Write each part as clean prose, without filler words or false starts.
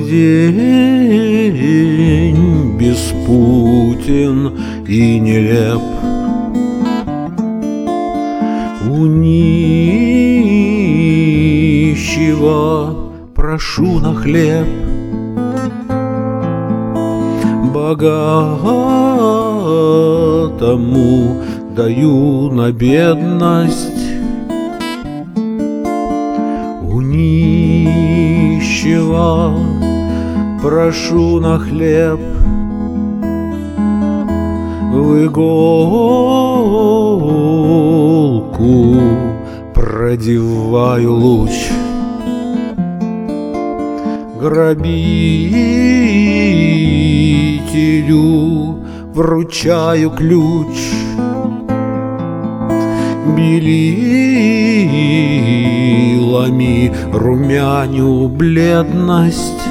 день беспутен и нелеп. У нищего прошу на хлеб, богатому даю на бедность. У нищего прошу на хлеб, в иголку продеваю луч. Грабителю вручаю ключ. Белилами румяню бледность.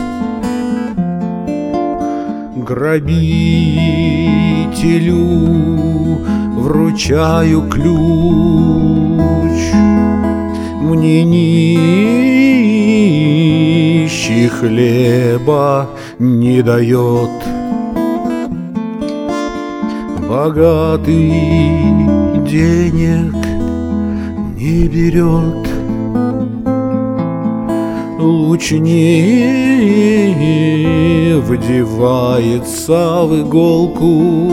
Грабителю вручаю ключ. Мне нищий хлеба не дает, богатый денег не берет. Луч не вдевается в иголку,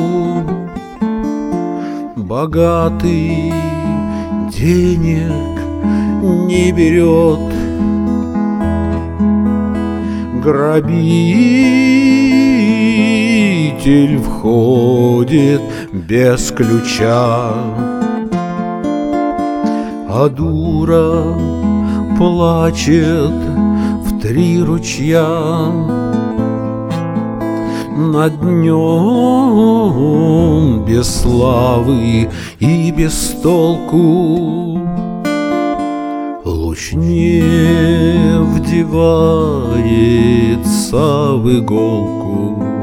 богатый денег не берет. Грабитель входит без ключа, а дура плачет в 3 ручья. Над днем без славы и без толку луч не вдевается в иголку.